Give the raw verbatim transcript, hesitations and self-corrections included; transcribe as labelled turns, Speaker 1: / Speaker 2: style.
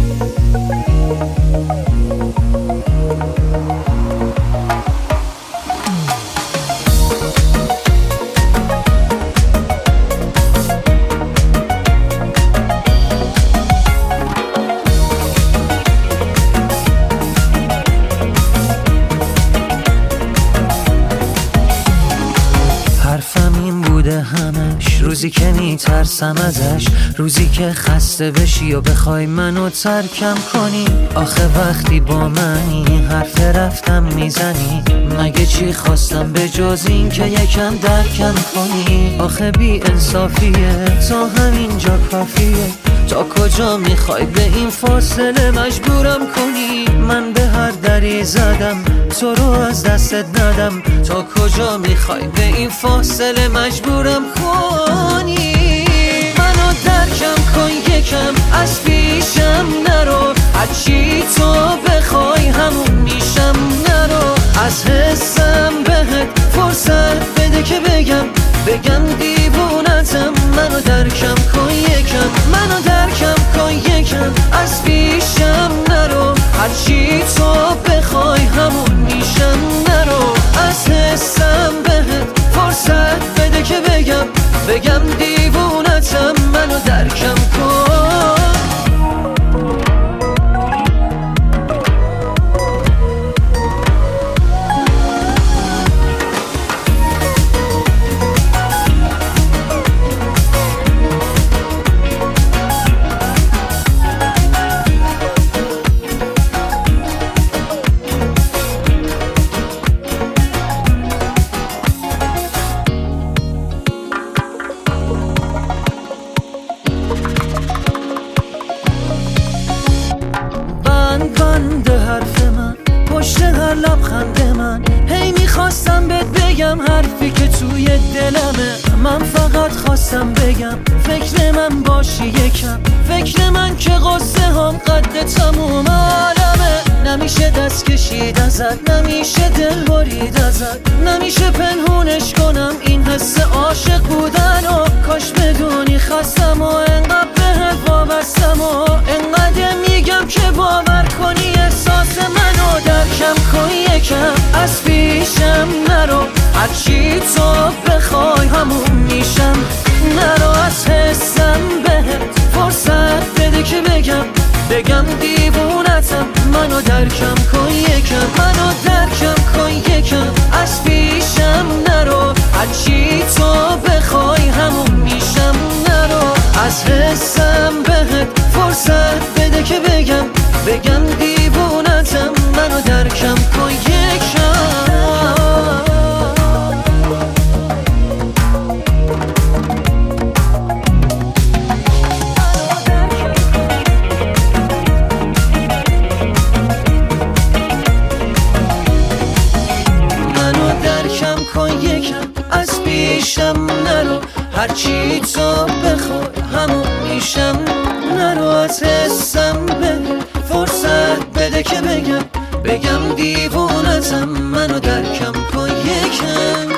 Speaker 1: همش روزی که میترسم ازش، روزی که خسته بشی و بخوای منو ترکم کنی. آخه وقتی با منی حرف رفتم میزنی، مگه چی خواستم به جز این که یکم درکم کنی؟ آخه بی انصافیه تا همینجا کافیه، تا کجا میخوای به این فاصله مجبورم کنی؟ من به هر دری زدم تو رو از دستت ندم، تا کجا میخوای به این فاصله مجبورم کنی؟ منو درکم کن یکم، از پیشم نرو، هرچی تو بخوای همون میشم. نرو از حسم بهت فرصت بده که بگم بگم دیوونتم. منو درکم کن یکم، منو درکم کن یکم، از پیشم نرو، هرچی تو بخوای همون میشم. نرو از حسم بهت فرصت بده که بگم بگم دیوونتم. منو درکم کن. بند حرف من پشت هر لبخند من، هی میخواستم بهت بگم حرفی که توی دلمه. من فقط خواستم بگم فکر من باشی یکم، فکر من که قصه هم قد تموم عالمه. نمیشه دست کشید ازت، نمیشه دل برید ازت، نمیشه پنهونش کنم این حس عاشق بودن. و کاش بدونی خستم و انقدر بهت وابستم و انقدر میگم که باور کنی احساس منو. درکم کن یکم، از پیشم نرو، هرچی تو بخوای همون میشم. نرو از حسم بهت فرصت بده که بگم بگم دیوونتم. منو درکم کن یکم، منو درکم کن یکم، از پیشم نرو، هرچی تو بخوای همون میشم. نرو از حسم بهت فرصت بده که بگم بگم دیوونتم. منو درکم کن یکم. از پیشم نرو، هرچی تو بخوای همون میشم. نرو از حسم بده فرصت بده که بگم بگم دیوونتم. منو درکم کن یکم.